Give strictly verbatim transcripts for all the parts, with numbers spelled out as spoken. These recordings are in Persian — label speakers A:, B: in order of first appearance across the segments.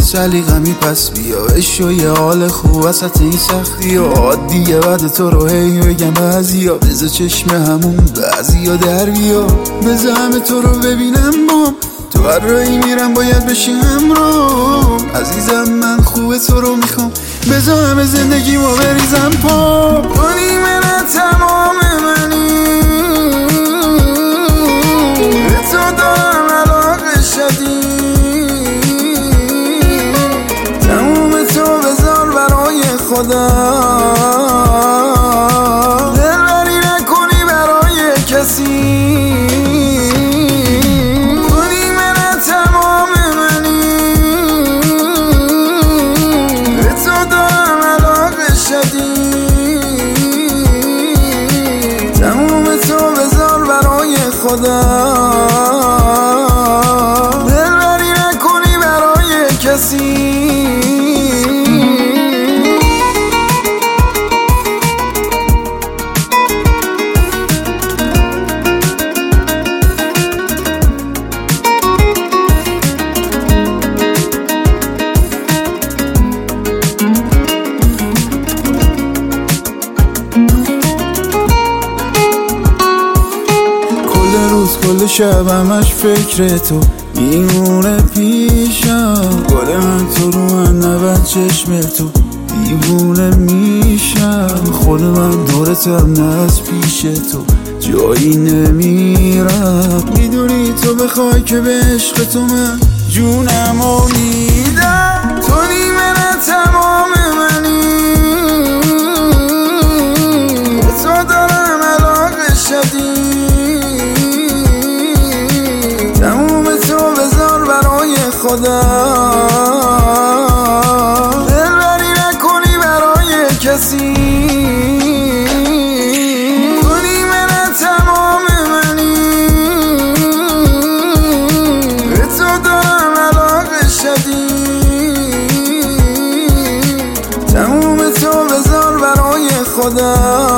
A: سلیقمی پس بیا بشو یه حال خوب وسط این سختی و عادیه بعد تو رو هی بگم بعضیا بذار چشم همون بعضیا در بیا بذار همه تو رو ببینم بام تو هر رایی میرم باید بشی همراهم عزیزم من خوبه تو رو میخوام بذار همه زندگیمو بریزم پا کنی من تمام منی به تو دارم علاقه شدید تموم تو بذار برای خدا دلبری نکنی برای کسی خدا دلبری نکنی برای کسی کل شب همش فکر تو میمونه پیشم گل من تو رو من نبند چشم تو دیوونه میشم خود من دورتم نه از پیش تو جایی نمیرم میدونی تو بخوای که به عشق تو من جونم و میدم تو نیمه تمام منی به تو دارم علاقه شدید خدا دلبری نکنی برای کسی کنی من تمام منی به تو دارم علاقه شدید تموم تو بذار برای خدا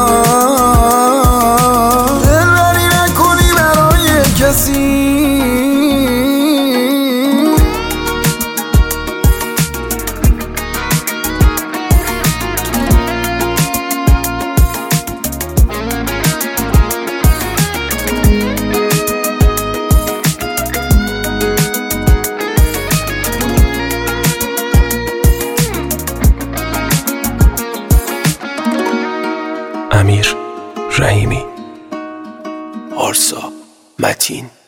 A: دلبری نکنی برای کسی
B: امیر رحیمی، آرسا متین.